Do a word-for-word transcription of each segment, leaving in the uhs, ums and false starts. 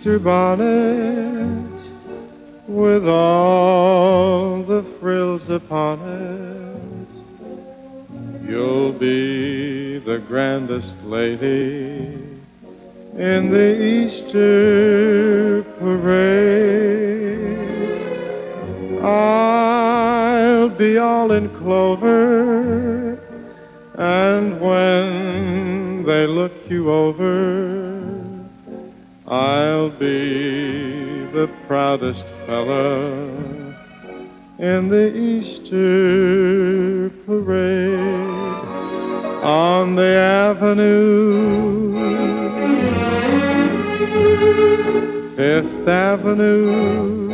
Easter bonnet with all the frills upon it. You'll be the grandest lady in the Easter parade. I'll be all in clover, and when they look you over, I'll be the proudest fella in the Easter parade. On the avenue, Fifth Avenue,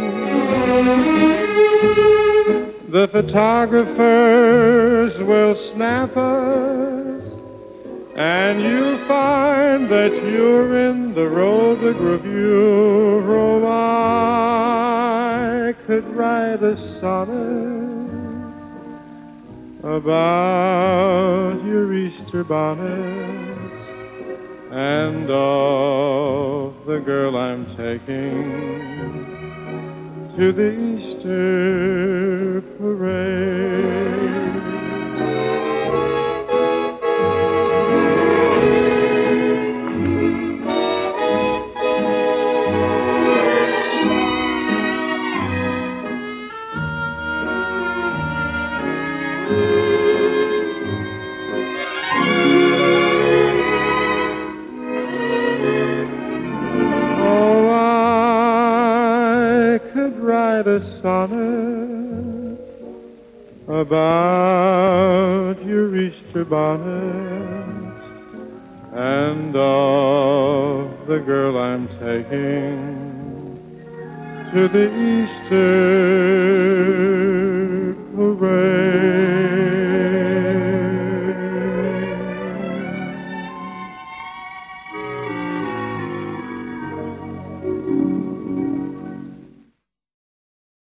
the photographers will snap us, and you'll find that you're in the row the gravure. Oh, I could write a sonnet about your Easter bonnet and of the girl I'm taking to the Easter parade. Write a sonnet about your Easter bonnet and of the girl I'm taking to the Easter